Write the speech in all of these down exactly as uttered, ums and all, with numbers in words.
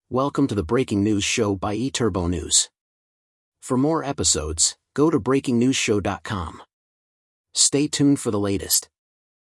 Welcome to the Breaking News Show by eTurbo News. For more episodes, go to breaking news show dot com. Stay tuned for the latest.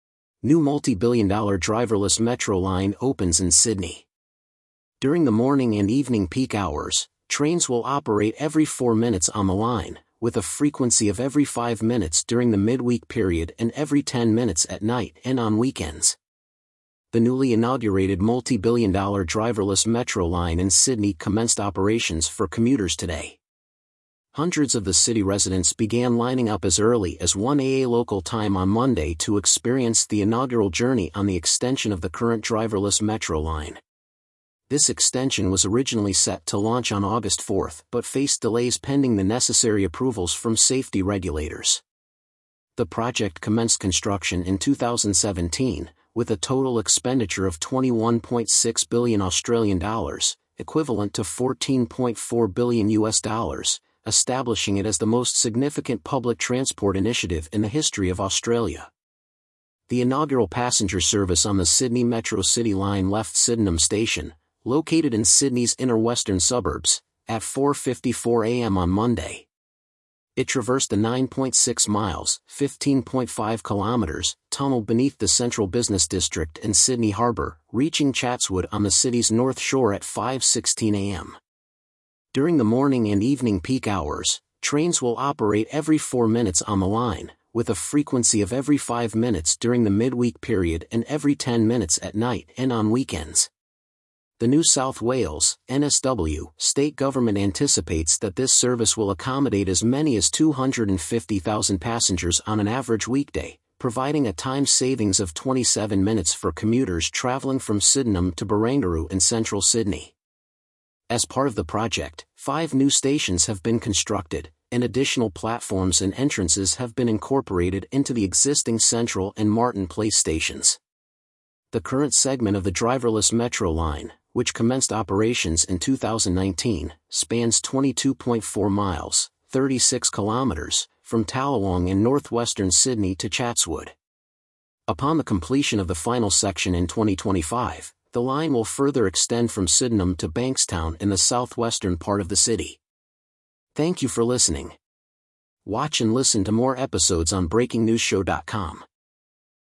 New multi-billion dollar driverless metro line opens in Sydney. During the morning and evening peak hours, trains will operate every four minutes on the line, with a frequency of every five minutes during the midweek period and every ten minutes at night and on weekends. The newly inaugurated multi-billion dollar driverless metro line in Sydney commenced operations for commuters today. Hundreds of the city residents began lining up as early as one A M local time on Monday to experience the inaugural journey on the extension of the current driverless metro line. This extension was originally set to launch on August fourth but faced delays pending the necessary approvals from safety regulators. The project commenced construction in two thousand seventeen, with a total expenditure of twenty-one point six billion Australian dollars, equivalent to fourteen point four billion U S dollars, establishing it as the most significant public transport initiative in the history of Australia. The inaugural passenger service on the Sydney Metro City Line left Sydenham Station, located in Sydney's inner western suburbs, at four fifty-four A M on Monday. It traversed the nine point six miles, fifteen point five kilometers, tunnel beneath the Central Business District and Sydney Harbour, reaching Chatswood on the city's north shore at five sixteen A M. During the morning and evening peak hours, trains will operate every four minutes on the line, with a frequency of every five minutes during the midweek period and every ten minutes at night and on weekends. The New South Wales N S W state government anticipates that this service will accommodate as many as two hundred fifty thousand passengers on an average weekday, providing a time savings of twenty-seven minutes for commuters travelling from Sydenham to Barangaroo in central Sydney. As part of the project, five new stations have been constructed, and additional platforms and entrances have been incorporated into the existing Central and Martin Place stations. The current segment of the driverless metro line, which commenced operations in two thousand nineteen, spans twenty-two point four miles, thirty-six kilometers, from Tallawong in northwestern Sydney to Chatswood. Upon the completion of the final section in twenty twenty-five, the line will further extend from Sydenham to Bankstown in the southwestern part of the city. Thank you for listening. Watch and listen to more episodes on breaking news show dot com.